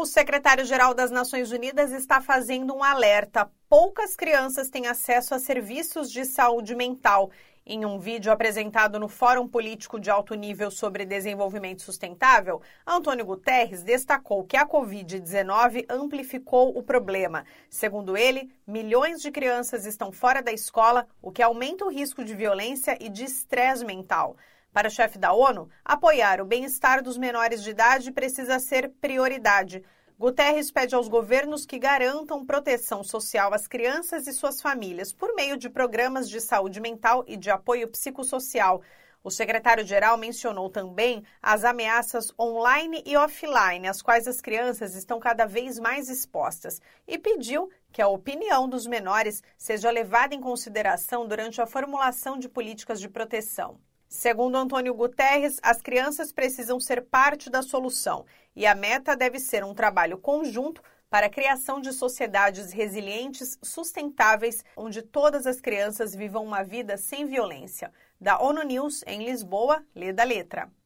O secretário-geral das Nações Unidas está fazendo um alerta. Poucas crianças têm acesso a serviços de saúde mental. Em um vídeo apresentado no Fórum Político de Alto Nível sobre Desenvolvimento Sustentável, Antônio Guterres destacou que a Covid-19 amplificou o problema. Segundo ele, milhões de crianças estão fora da escola, o que aumenta o risco de violência e de estresse mental. Para o chefe da ONU, apoiar o bem-estar dos menores de idade precisa ser prioridade. Guterres pede aos governos que garantam proteção social às crianças e suas famílias por meio de programas de saúde mental e de apoio psicossocial. O secretário-geral mencionou também as ameaças online e offline, às quais as crianças estão cada vez mais expostas, e pediu que a opinião dos menores seja levada em consideração durante a formulação de políticas de proteção. Segundo Antônio Guterres, as crianças precisam ser parte da solução e a meta deve ser um trabalho conjunto para a criação de sociedades resilientes, sustentáveis, onde todas as crianças vivam uma vida sem violência. Da ONU News, em Lisboa, lê da letra.